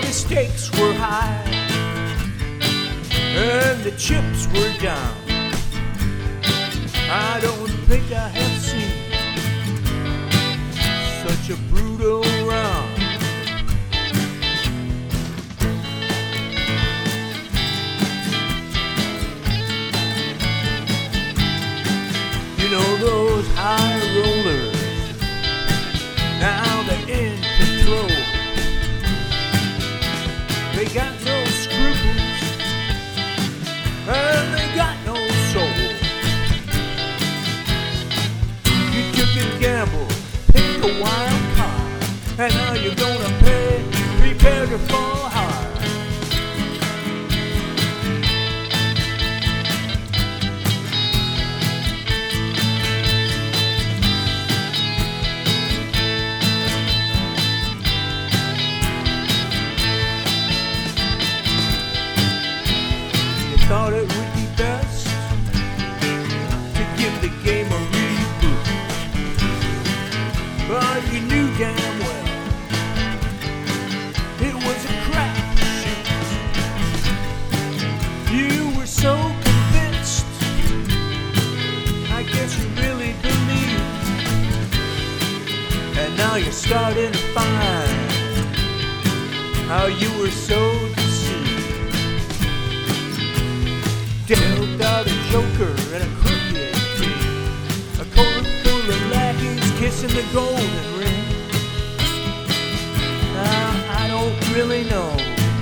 the stakes were high and the chips were down. I don't think I have seen such a brutal round. You know those high rollers, now they're in control. They got no scruples and they got no soul. You took a gamble, picked a wild card, and now you're gonna pay. Prepare to fall hard. Thought it would be best to give the game a reboot, but you knew damn well it was a crapshoot. You were so convinced, I guess you really believed, and now you're starting to find how you were so deceived. Dealt out a joker and a crooked king, a court full of lackeys kissing the golden ring. Now I don't really know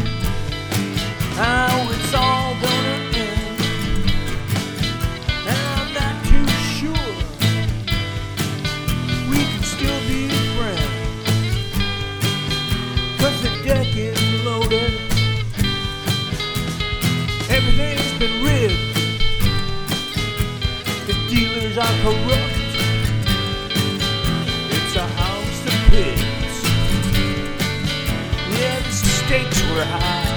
how it's all gonna end, and I'm not too sure we can still be friends, 'cause the deck is loaded, everything's been rigged, the dealers are corrupt, it's a house of pigs. Yeah, the stakes were high